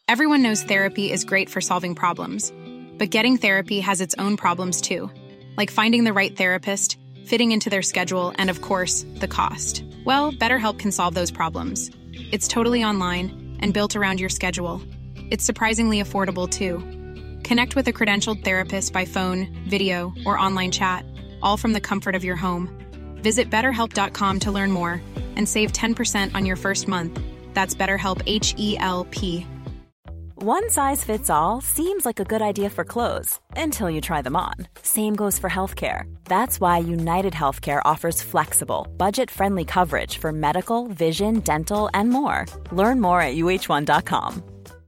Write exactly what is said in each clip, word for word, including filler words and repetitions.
Everyone knows therapy is great for solving problems, but getting therapy has its own problems too, like finding the right therapist, fitting into their schedule, and of course, the cost. Well, BetterHelp can solve those problems. It's totally online and built around your schedule. It's surprisingly affordable too. Connect with a credentialed therapist by phone, video, or online chat, all from the comfort of your home. Visit better help dot com to learn more and save ten percent on your first month. That's BetterHelp, H E L P. One size fits all seems like a good idea for clothes until you try them on. Same goes for healthcare. That's why United Healthcare offers flexible, budget-friendly coverage for medical, vision, dental, and more. Learn more at U H one dot com.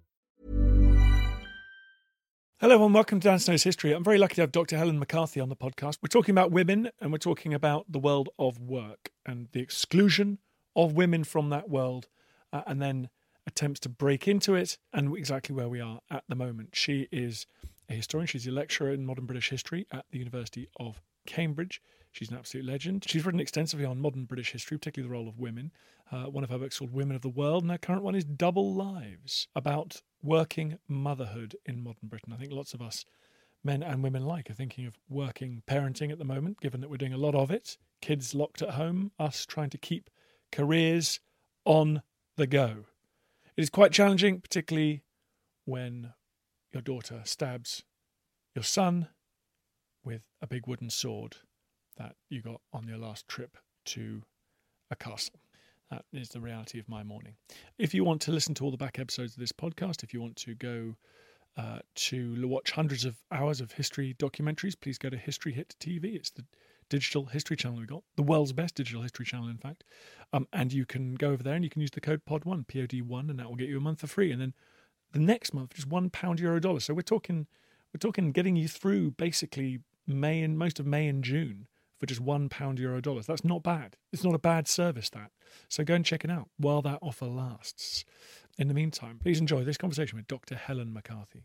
Hello and welcome to Dan Snow's History. I'm very lucky to have Doctor Helen McCarthy on the podcast. We're talking about women and we're talking about the world of work and the exclusion of women from that world uh, and then attempts to break into it and exactly where we are at the moment. She is a historian. She's a lecturer in modern British history at the University of Cambridge. She's an absolute legend. She's written extensively on modern British history, particularly the role of women. Uh, one of her books called Women of the World, and her current one is Double Lives, about working motherhood in modern Britain. I think lots of us, men and women alike, are thinking of working parenting at the moment, given that we're doing a lot of it. Kids locked at home, us trying to keep careers on the go. It is quite challenging, particularly when your daughter stabs your son with a big wooden sword that you got on your last trip to a castle. That is the reality of my morning. If you want to listen to all the back episodes of this podcast, if you want to go uh, to watch hundreds of hours of history documentaries, please go to History Hit T V. It's the digital history channel we've got, the world's best digital history channel, in fact. Um, and you can go over there and you can use the code P O D one, P O D one, and that will get you a month for free. And then the next month, just one pound, euro, dollar. So we're talking, we're talking getting you through basically May and most of May and June for just one pound, euro, dollars. That's not bad. It's not a bad service, that. So go and check it out while that offer lasts. In the meantime, please enjoy this conversation with Doctor Helen McCarthy.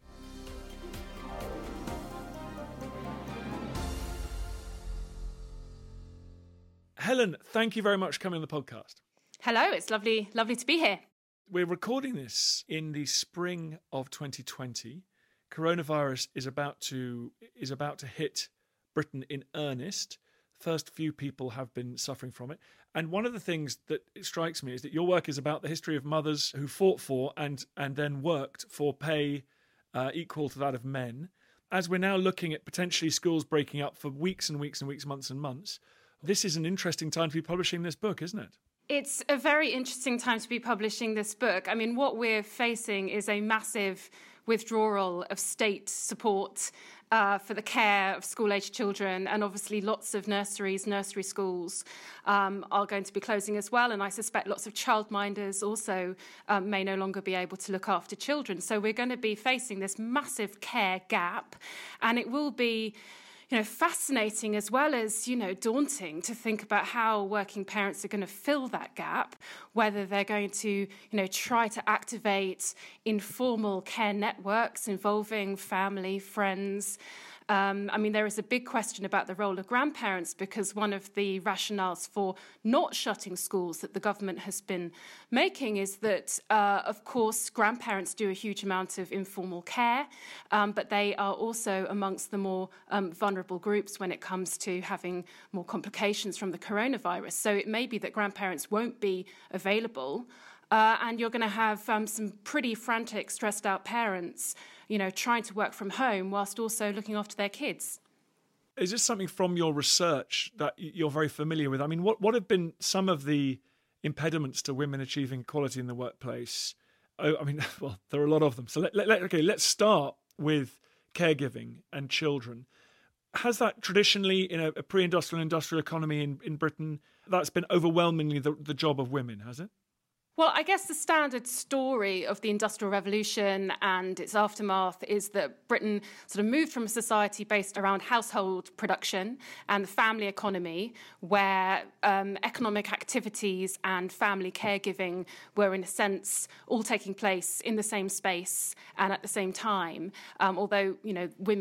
Helen, thank you very much for coming on the podcast. Hello, it's lovely, lovely to be here. We're recording this in the spring of twenty twenty. Coronavirus is about to is about to hit Britain in earnest. First few people have been suffering from it. And one of the things that strikes me is that your work is about the history of mothers who fought for and and then worked for pay uh, equal to that of men. As we're now looking at potentially schools breaking up for weeks and weeks and weeks, months and months, this is an interesting time to be publishing this book, isn't it? It's a very interesting time to be publishing this book. I mean, what we're facing is a massive withdrawal of state support uh, for the care of school-aged children, and obviously lots of nurseries, nursery schools um, are going to be closing as well, and I suspect lots of childminders also um, may no longer be able to look after children. So we're going to be facing this massive care gap, and it will be you know, fascinating as well as, you know, daunting to think about how working parents are going to fill that gap, whether they're going to, you know, try to activate informal care networks involving family, friends. Um, I mean, there is a big question about the role of grandparents, because one of the rationales for not shutting schools that the government has been making is that, uh, of course, grandparents do a huge amount of informal care, um, but they are also amongst the more um, vulnerable groups when it comes to having more complications from the coronavirus. So it may be that grandparents won't be available. Uh, and you're going to have um, some pretty frantic, stressed out parents, you know, trying to work from home whilst also looking after their kids. Is this something from your research that you're very familiar with? I mean, what, what have been some of the impediments to women achieving equality in the workplace? Oh, I mean, well, there are a lot of them. So, let, let, okay, let's start with caregiving and children. Has that traditionally, in a, a pre-industrial industrial economy in, in Britain, that's been overwhelmingly the, the job of women, has it? Well, I guess the standard story of the Industrial Revolution and its aftermath is that Britain sort of moved from a society based around household production and the family economy, where um, economic activities and family caregiving were, in a sense, all taking place in the same space and at the same time, um, although, you know, women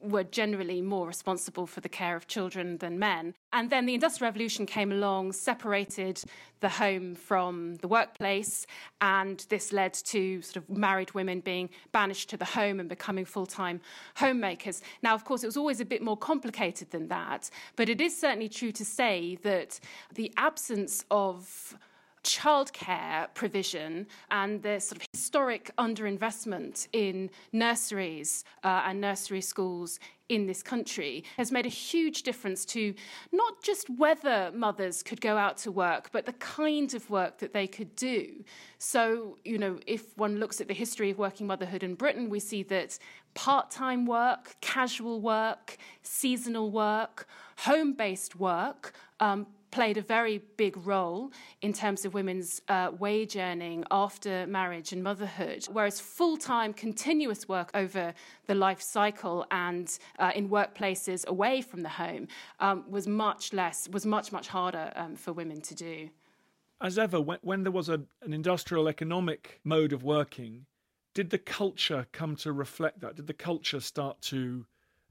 were generally more responsible for the care of children than men. And then the Industrial Revolution came along, separated the home from the workplace, and this led to sort of married women being banished to the home and becoming full-time homemakers. Now, of course, it was always a bit more complicated than that, but it is certainly true to say that the absence of childcare provision and the sort of historic underinvestment in nurseries uh, and nursery schools in this country has made a huge difference to not just whether mothers could go out to work, but the kind of work that they could do. So, you know, if one looks at the history of working motherhood in Britain, we see that part-time work, casual work, seasonal work, home-based work, um, played a very big role in terms of women's uh, wage earning after marriage and motherhood, whereas full-time continuous work over the life cycle and uh, in workplaces away from the home um, was much less, was much, much harder um, for women to do. As ever, when, when there was a, an industrial economic mode of working, did the culture come to reflect that? Did the culture start to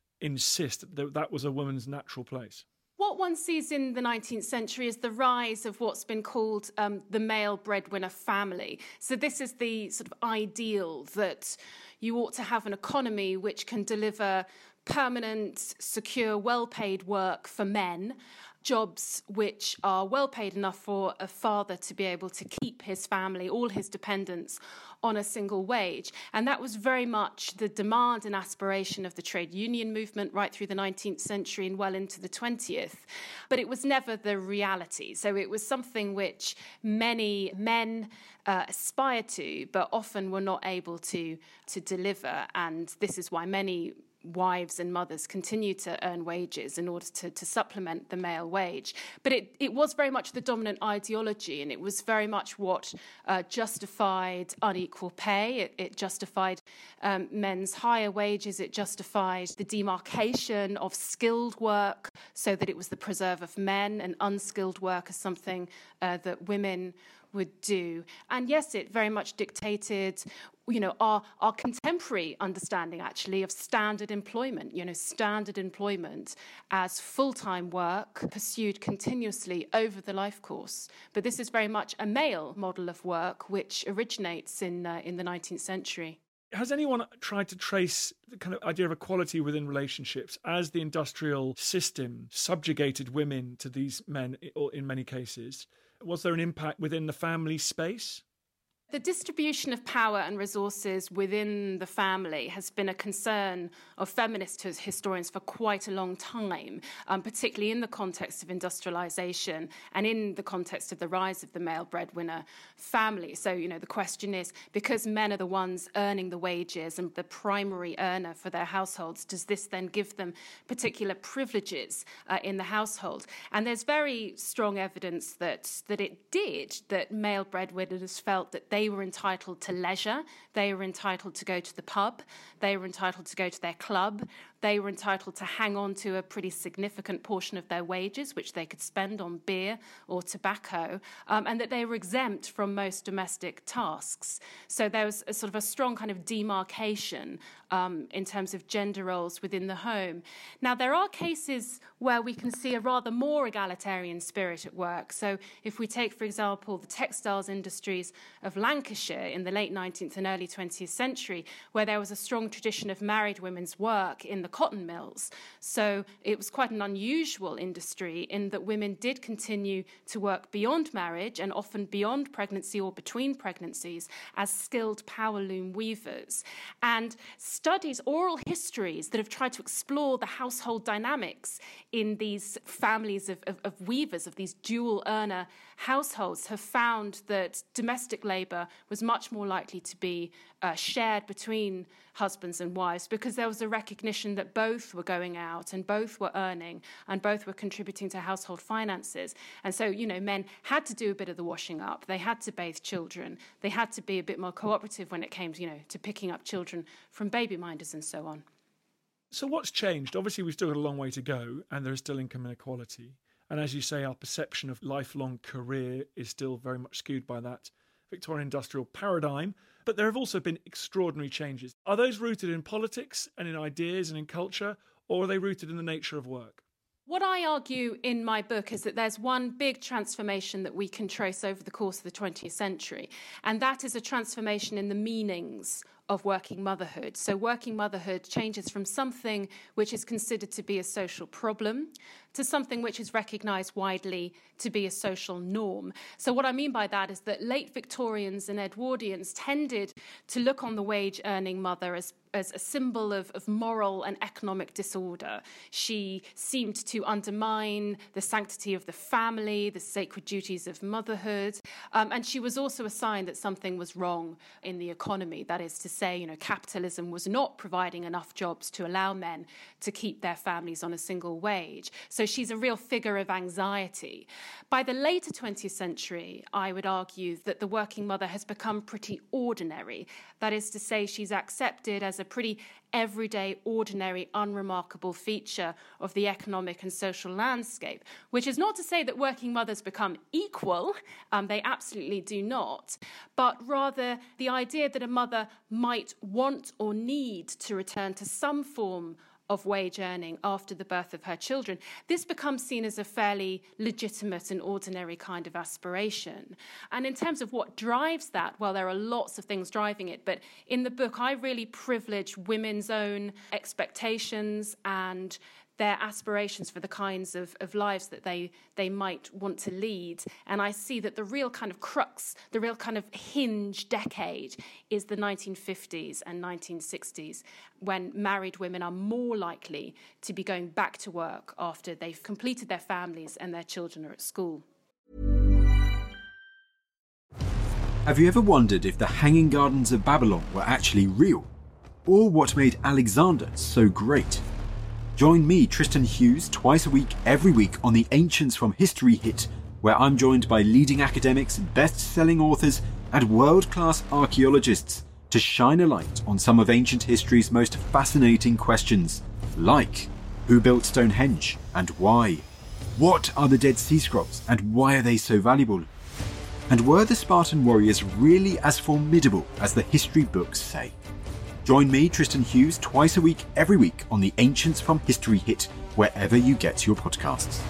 insist that that was a woman's natural place? What one sees in the nineteenth century is the rise of what's been called um, the male breadwinner family. So this is the sort of ideal that you ought to have an economy which can deliver permanent, secure, well-paid work for men, jobs which are well paid enough for a father to be able to keep his family, all his dependents, on a single wage. And that was very much the demand and aspiration of the trade union movement right through the nineteenth century and well into the twentieth. But it was never the reality. So it was something which many men uh, aspired to, but often were not able to, to deliver. And this is why many wives and mothers continue to earn wages in order to, to supplement the male wage. But it, it was very much the dominant ideology, and it was very much what uh, justified unequal pay. It, it justified um, men's higher wages. It justified the demarcation of skilled work so that it was the preserve of men, and unskilled work as something uh, that women would do. And yes, it very much dictated, you know, our, our contemporary understanding, actually, of standard employment, you know, standard employment as full-time work pursued continuously over the life course. But this is very much a male model of work which originates in uh, in the nineteenth century. Has anyone tried to trace the kind of idea of equality within relationships as the industrial system subjugated women to these men, or in many cases? Was there an impact within the family space? The distribution of power and resources within the family has been a concern of feminist historians for quite a long time, um, particularly in the context of industrialisation and in the context of the rise of the male breadwinner family. So, you know, the question is, because men are the ones earning the wages and the primary earner for their households, does this then give them particular privileges uh, in the household? And there's very strong evidence that, that it did, that male breadwinners felt that they They were entitled to leisure, they were entitled to go to the pub, they were entitled to go to their club, they were entitled to hang on to a pretty significant portion of their wages, which they could spend on beer or tobacco, um, and that they were exempt from most domestic tasks. So there was a sort of a strong kind of demarcation um, in terms of gender roles within the home. Now, there are cases where we can see a rather more egalitarian spirit at work. So if we take, for example, the textiles industries of Lancashire in the late nineteenth and early twentieth century, where there was a strong tradition of married women's work in the cotton mills. So it was quite an unusual industry in that women did continue to work beyond marriage and often beyond pregnancy or between pregnancies as skilled power loom weavers. And studies, oral histories that have tried to explore the household dynamics in these families of, of, of weavers, of these dual earner households, have found that domestic labour was much more likely to be uh, shared between husbands and wives, because there was a recognition that both were going out and both were earning and both were contributing to household finances. And so, you know, men had to do a bit of the washing up. They had to bathe children. They had to be a bit more cooperative when it came to, you know, to picking up children from baby minders and so on. So what's changed? Obviously, we've still got a long way to go, and there is still income inequality. And as you say, our perception of lifelong career is still very much skewed by that Victorian industrial paradigm, but there have also been extraordinary changes. Are those rooted in politics and in ideas and in culture, or are they rooted in the nature of work? What I argue in my book is that there's one big transformation that we can trace over the course of the twentieth century, and that is a transformation in the meanings of working motherhood. So working motherhood changes from something which is considered to be a social problem to something which is recognised widely to be a social norm. So what I mean by that is that late Victorians and Edwardians tended to look on the wage-earning mother as as a symbol of, of moral and economic disorder. She seemed to undermine the sanctity of the family, the sacred duties of motherhood, um, and she was also a sign that something was wrong in the economy. That is to say, you know, capitalism was not providing enough jobs to allow men to keep their families on a single wage. So she's a real figure of anxiety. By the later twentieth century, I would argue that the working mother has become pretty ordinary. That is to say, she's accepted as a pretty everyday, ordinary, unremarkable feature of the economic and social landscape, which is not to say that working mothers become equal, um, they absolutely do not, but rather the idea that a mother might want or need to return to some form of wage earning after the birth of her children, this becomes seen as a fairly legitimate and ordinary kind of aspiration. And in terms of what drives that, well, there are lots of things driving it, but in the book I really privilege women's own expectations and their aspirations for the kinds of, of lives that they, they might want to lead. And I see that the real kind of crux, the real kind of hinge decade is the nineteen fifties and nineteen sixties, when married women are more likely to be going back to work after they've completed their families and their children are at school. Have you ever wondered if the Hanging Gardens of Babylon were actually real? Or what made Alexander so great? Join me, Tristan Hughes, twice a week, every week on the Ancients from History Hit, where I'm joined by leading academics, best-selling authors, and world-class archaeologists to shine a light on some of ancient history's most fascinating questions, like who built Stonehenge and why? What are the Dead Sea Scrolls and why are they so valuable? And were the Spartan warriors really as formidable as the history books say? Join me, Tristan Hughes, twice a week, every week on the Ancients from History Hit, wherever you get your podcasts.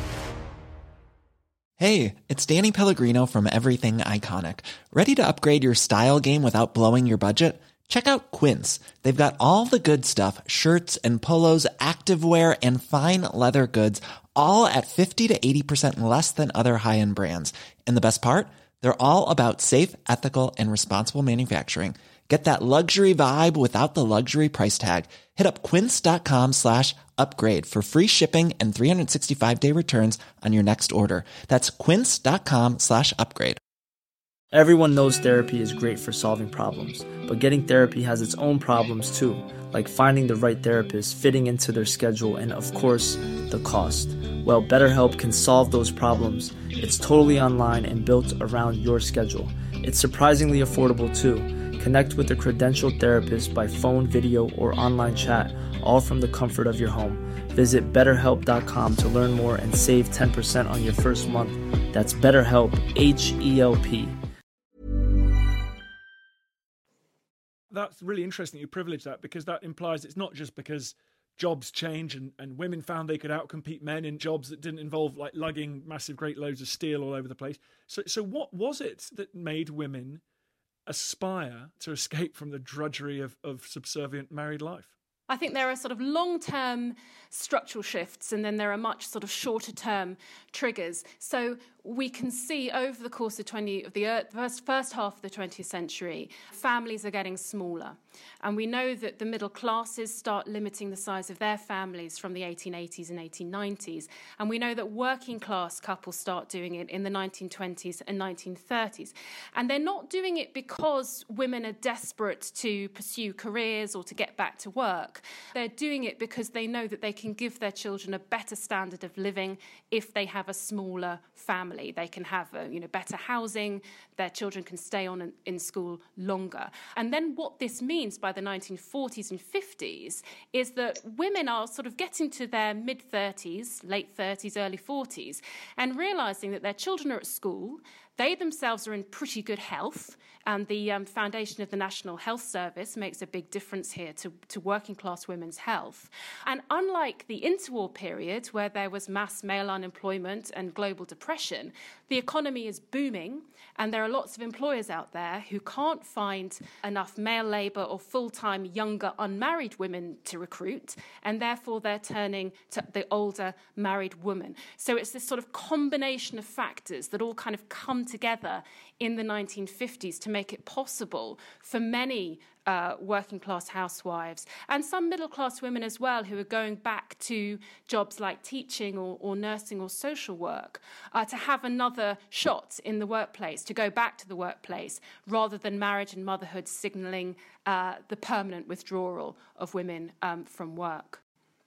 Hey, it's Danny Pellegrino from Everything Iconic. Ready to upgrade your style game without blowing your budget? Check out Quince. They've got all the good stuff, shirts and polos, activewear, and fine leather goods, all at fifty to eighty percent less than other high-end brands. And the best part? They're all about safe, ethical, and responsible manufacturing. Get that luxury vibe without the luxury price tag. Hit up quince.com slash upgrade for free shipping and three sixty-five day returns on your next order. That's quince.com slash upgrade. Everyone knows therapy is great for solving problems, but getting therapy has its own problems too, like finding the right therapist, fitting into their schedule, and of course, the cost. Well, BetterHelp can solve those problems. It's totally online and built around your schedule. It's surprisingly affordable too. Connect with a credentialed therapist by phone, video, or online chat, all from the comfort of your home. Visit better help dot com to learn more and save ten percent on your first month. That's BetterHelp, H E L P. That's really interesting that you privilege that, because that implies it's not just because jobs change and, and women found they could outcompete men in jobs that didn't involve like lugging massive great loads of steel all over the place. So, so what was it that made women aspire to escape from the drudgery of, of subservient married life? I think there are sort of long-term structural shifts, and then there are much sort of shorter-term triggers. So we can see over the course of twenty of the uh, first first half of the twentieth century, families are getting smaller, and we know that the middle classes start limiting the size of their families from the eighteen eighties and eighteen nineties, and we know that working-class couples start doing it in the nineteen twenties and nineteen thirties, and they're not doing it because women are desperate to pursue careers or to get back to work. They're doing it because they know that they can give their children a better standard of living if they have a smaller family. They can have a, you know, better housing, their children can stay on in, in school longer. And then what this means by the nineteen forties and fifties is that women are sort of getting to their mid-thirties, late thirties, early forties, and realising that their children are at school, They themselves are in pretty good health, and the um, foundation of the National Health Service makes a big difference here to, to working class women's health. And unlike the interwar period, where there was mass male unemployment and global depression, the economy is booming, and there are lots of employers out there who can't find enough male labour or full-time younger unmarried women to recruit, and therefore they're turning to the older married woman. So it's this sort of combination of factors that all kind of come together in the nineteen fifties to make it possible for many uh, working-class housewives and some middle-class women as well who are going back to jobs like teaching or, or nursing or social work uh, to have another shot in the workplace, to go back to the workplace, rather than marriage and motherhood signalling uh, the permanent withdrawal of women um, from work.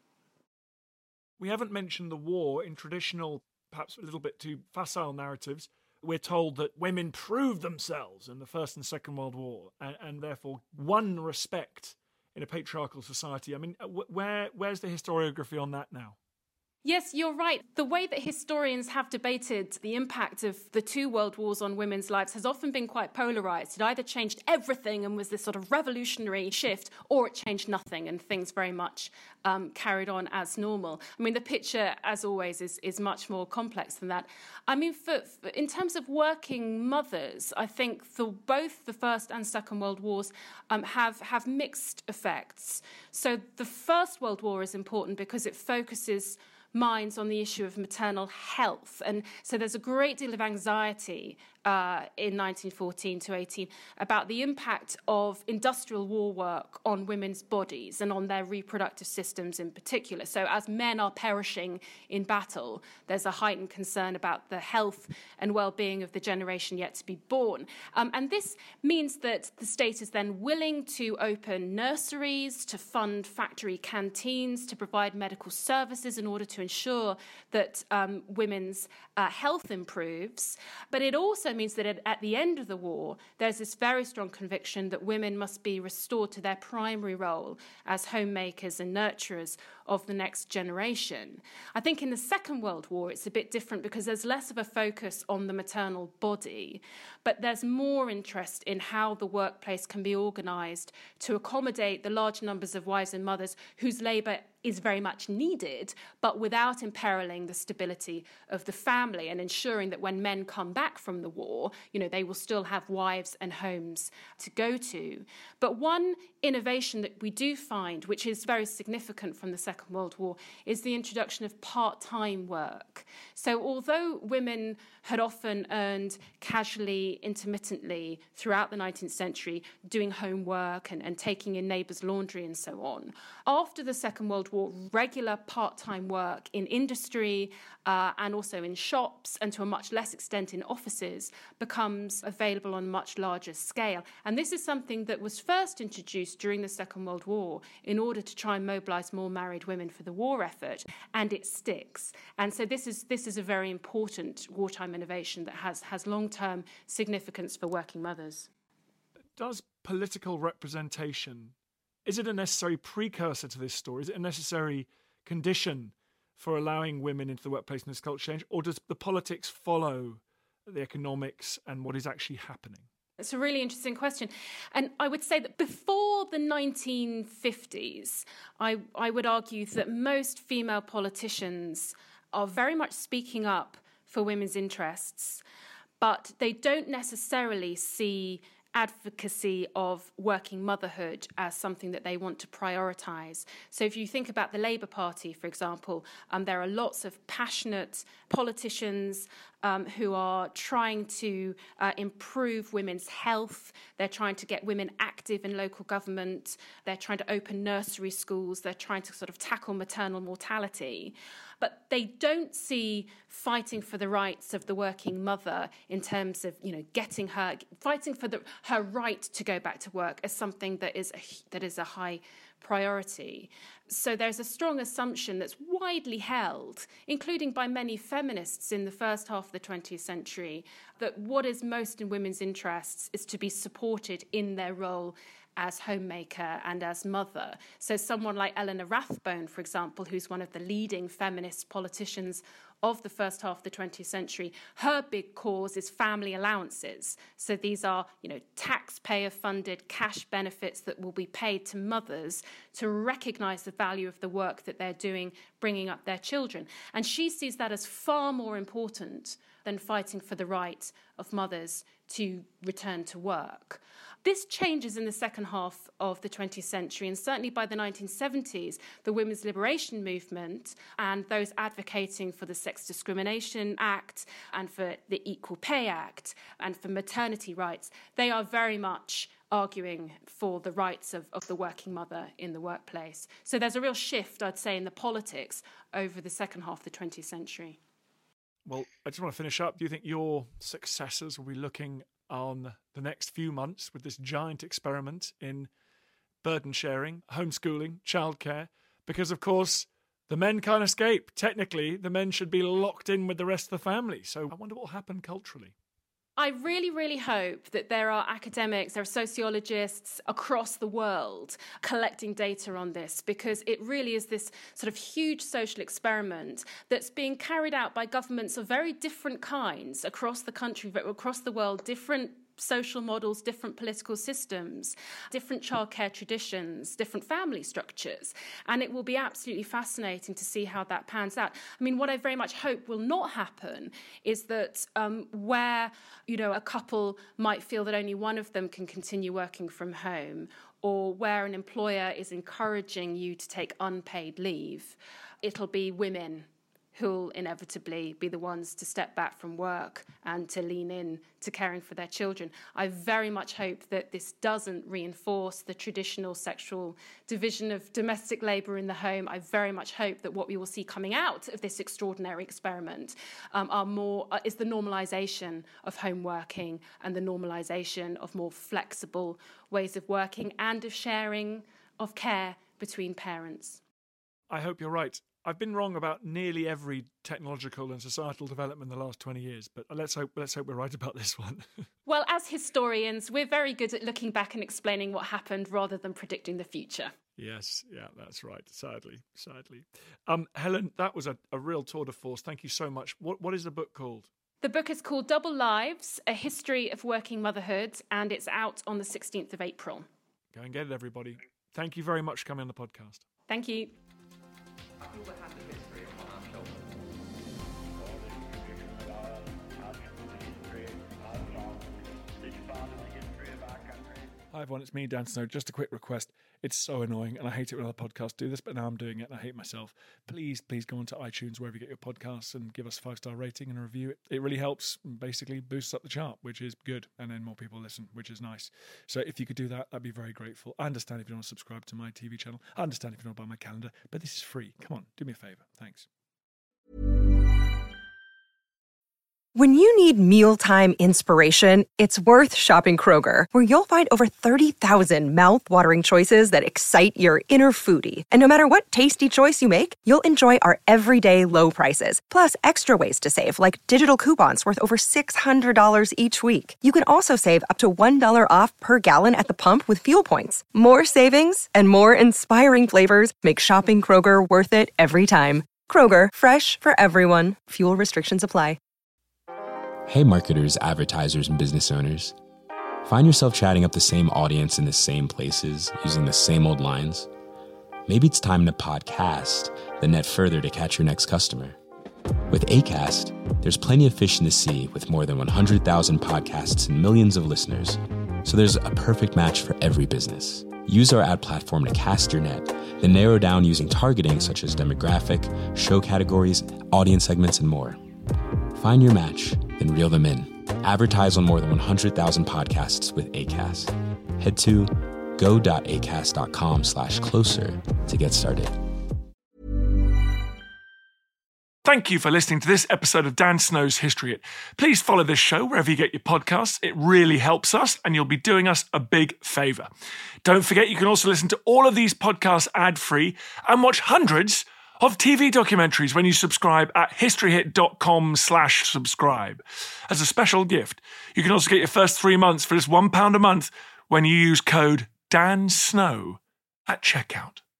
We haven't mentioned the war in traditional, perhaps a little bit too facile narratives. We're told that women proved themselves in the First and Second World War and, and therefore won respect in a patriarchal society. I mean, where where's the historiography on that now? Yes, you're right. The way that historians have debated the impact of the two world wars on women's lives has often been quite polarised. It either changed everything and was this sort of revolutionary shift, or it changed nothing and things very much um, carried on as normal. I mean, the picture, as always, is, is much more complex than that. I mean, for, for, in terms of working mothers, I think the, both the First and Second World Wars um, have, have mixed effects. So the First World War is important because it focuses minds on the issue of maternal health. And so there's a great deal of anxiety uh, in nineteen fourteen to eighteen about the impact of industrial war work on women's bodies and on their reproductive systems in particular. So as men are perishing in battle, there's a heightened concern about the health and well-being of the generation yet to be born. Um, and this means that the state is then willing to open nurseries, to fund factory canteens, to provide medical services in order to ensure that um, women's uh, health improves. But it also means that at the end of the war, there's this very strong conviction that women must be restored to their primary role as homemakers and nurturers of the next generation. I think in the Second World War, it's a bit different because there's less of a focus on the maternal body, but there's more interest in how the workplace can be organised to accommodate the large numbers of wives and mothers whose labour is very much needed, but without imperiling the stability of the family, and ensuring that when men come back from the war, you know, they will still have wives and homes to go to. But one innovation that we do find, which is very significant from the Second World War, is the introduction of part-time work. So although women had often earned casually, intermittently throughout the nineteenth century, doing homework and, and taking in neighbours' laundry and so on, after the Second World War, regular part-time work in industry uh, and also in shops, and to a much less extent in offices, becomes available on a much larger scale. And this is something that was first introduced during the Second World War in order to try and mobilise more married women for the war effort, and it sticks. And so this is this is a very important wartime innovation that has, has long-term significance for working mothers. Does political representation, is it a necessary precursor to this story? Is it a necessary condition for allowing women into the workplace in this culture change? Or does the politics follow the economics and what is actually happening? It's a really interesting question. And I would say that before the nineteen fifties, I, I would argue that most female politicians are very much speaking up for women's interests, but they don't necessarily see advocacy of working motherhood as something that they want to prioritise. So if you think about the Labour Party, for example, um, there are lots of passionate politicians um, who are trying to uh, improve women's health. They're trying to get women active in local government. They're trying to open nursery schools. They're trying to sort of tackle maternal mortality. But they don't see fighting for the rights of the working mother in terms of, you know, getting her, fighting for the, her right to go back to work as something that is a, that is a high priority. So there's a strong assumption that's widely held, including by many feminists in the first half of the twentieth century, that what is most in women's interests is to be supported in their role as homemaker and as mother. So someone like Eleanor Rathbone, for example, who's one of the leading feminist politicians of the first half of the twentieth century, her big cause is family allowances. So these are, you know, taxpayer-funded cash benefits that will be paid to mothers to recognise the value of the work that they're doing, bringing up their children. And she sees that as far more important than fighting for the right of mothers to return to work. This changes in the second half of the twentieth century, and certainly by the nineteen seventies, the women's liberation movement and those advocating for the Sex Discrimination Act and for the Equal Pay Act and for maternity rights, they are very much arguing for the rights of, of the working mother in the workplace. So there's a real shift, I'd say, in the politics over the second half of the twentieth century. Well, I just want to finish up. Do you think your successors will be looking on the next few months with this giant experiment in burden sharing, homeschooling, childcare? Because, of course, the men can't escape. Technically, the men should be locked in with the rest of the family. So I wonder what will happen culturally. I really, really hope that there are academics, there are sociologists across the world collecting data on this, because it really is this sort of huge social experiment that's being carried out by governments of very different kinds across the country, across the world, different social models, different political systems, different childcare traditions, different family structures. And it will be absolutely fascinating to see how that pans out. I mean, what I very much hope will not happen is that um, where, you know, a couple might feel that only one of them can continue working from home, or where an employer is encouraging you to take unpaid leave, it'll be women who'll inevitably be the ones to step back from work and to lean in to caring for their children. I very much hope that this doesn't reinforce the traditional sexual division of domestic labour in the home. I very much hope that what we will see coming out of this extraordinary experiment um, are more uh, is the normalisation of home working and the normalisation of more flexible ways of working and of sharing of care between parents. I hope you're right. I've been wrong about nearly every technological and societal development in the last twenty years, but let's hope let's hope we're right about this one. Well, as historians, we're very good at looking back and explaining what happened rather than predicting the future. Yes, yeah, that's right. Sadly, sadly. Um, Helen, that was a, a real tour de force. Thank you so much. What What is the book called? The book is called Double Lives, A History of Working Motherhood, and it's out on the sixteenth of April. Go and get it, everybody. Thank you very much for coming on the podcast. Thank you. Hi everyone, it's me, Dan Snow. Just a quick request. It's so annoying and I hate it when other podcasts do this, but now I'm doing it and I hate myself. Please, please go onto iTunes, wherever you get your podcasts, and give us a five-star rating and a review. It, it really helps, basically boosts up the chart, which is good, and then more people listen, which is nice. So if you could do that, I'd be very grateful. I understand if you don't want to subscribe to my T V channel. I understand if you don't buy my calendar, but this is free. Come on, do me a favour. Thanks. When you need mealtime inspiration, it's worth shopping Kroger, where you'll find over thirty thousand mouth-watering choices that excite your inner foodie. And no matter what tasty choice you make, you'll enjoy our everyday low prices, plus extra ways to save, like digital coupons worth over six hundred dollars each week. You can also save up to one dollar off per gallon at the pump with fuel points. More savings and more inspiring flavors make shopping Kroger worth it every time. Kroger, fresh for everyone. Fuel restrictions apply. Hey marketers, advertisers, and business owners. Find yourself chatting up the same audience in the same places, using the same old lines? Maybe it's time to podcast, then net further to catch your next customer. With Acast, there's plenty of fish in the sea with more than one hundred thousand podcasts and millions of listeners. So there's a perfect match for every business. Use our ad platform to cast your net, then narrow down using targeting such as demographic, show categories, audience segments, and more. Find your match, then reel them in. Advertise on more than one hundred thousand podcasts with Acast. Head to go.acast.com slash closer to get started. Thank you for listening to this episode of Dan Snow's History Hit. Please follow this show wherever you get your podcasts. It really helps us, and you'll be doing us a big favour. Don't forget, you can also listen to all of these podcasts ad-free and watch hundreds of T V documentaries when you subscribe at historyhit.com slash subscribe. As a special gift, you can also get your first three months for just one pound a month when you use code Dan Snow at checkout.